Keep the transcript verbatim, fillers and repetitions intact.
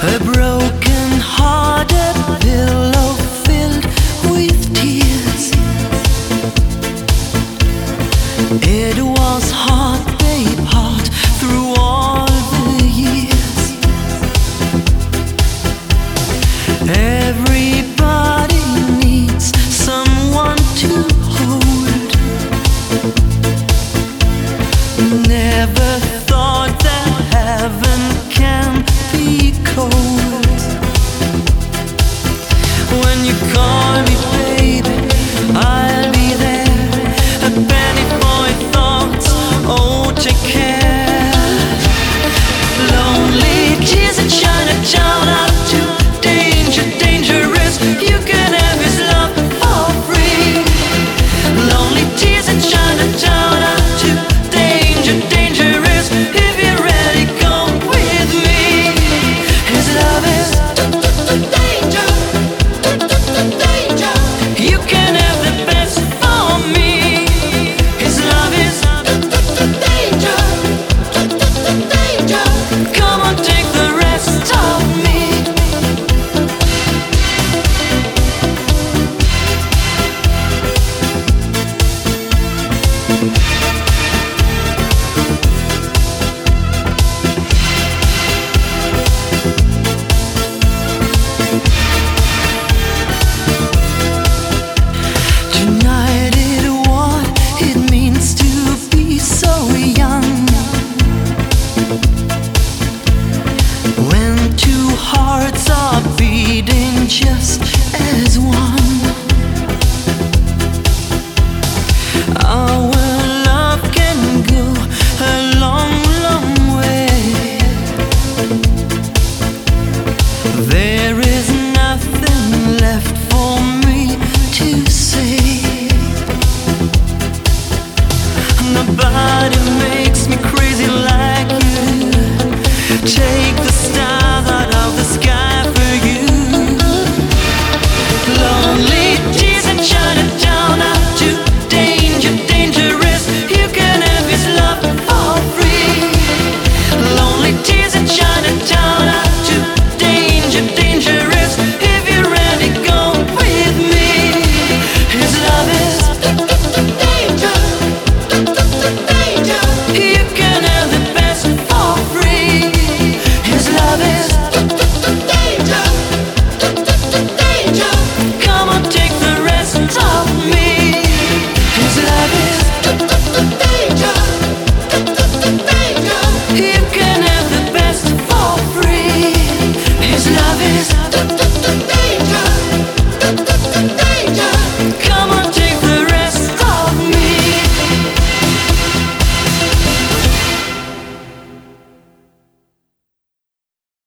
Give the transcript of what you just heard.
A broken-hearted pillow filled with tears. It was hard, babe, hard through all the years. Everybody needs someone to hold. Never thought that heaven can be cold. When you call me, baby, I'll be there. A penny for your thoughts, oh, take care. Lonely tears in Chinatown are too danger, dangerous. You can have his love for free. Lonely tears in Chinatown are too danger, dangerous. If you're ready, go with me. His love is danger, danger. You can have the best for me. His love is danger, danger. Come on, take the rest of me. Tonight is what it means to be so young. When two hearts are beating just as one. Our love can go a long, long way. There is nothing left for me to say. Nobody makes me crazy like you. Take